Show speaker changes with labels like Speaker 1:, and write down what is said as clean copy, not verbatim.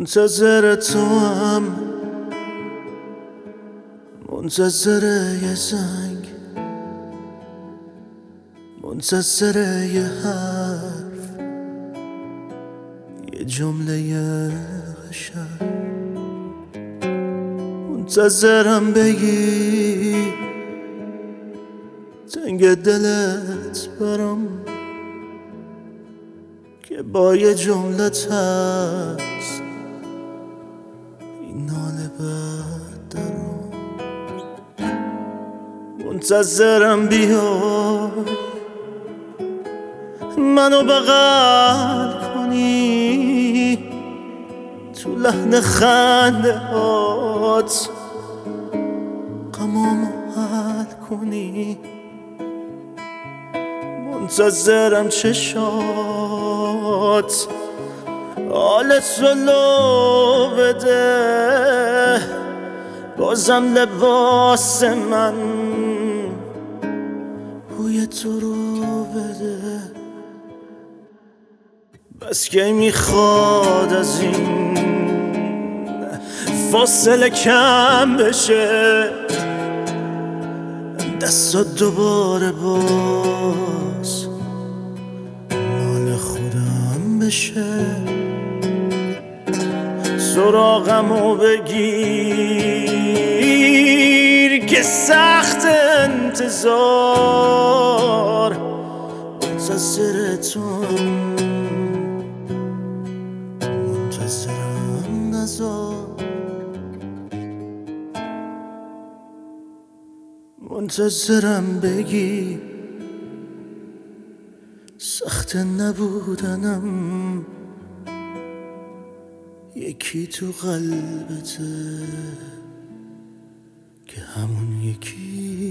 Speaker 1: منتظر تو هم، منتظر یه زنگ، منتظر یه حرف، یه جمله قشنگ. منتظرم بگی تنگ دلت برام، که با یه جمله تست این ناله بد دارم. منتظرم بیای منو بغل کنی، تو لحن خنده هات غمامو حل کنی. منتظرم چشات حالت رو لو بده، بازم لباس من بوی تو رو بده. بس که میخواد از این فاصله کم بشه، دستات دوباره باز مال خودم بشه. سراغمو بگیر که سخت انتظار، منتظر توام، منتظرم نزار. منتظرم بگی سخت نبودنم، یکی تو قلبته که همون یکی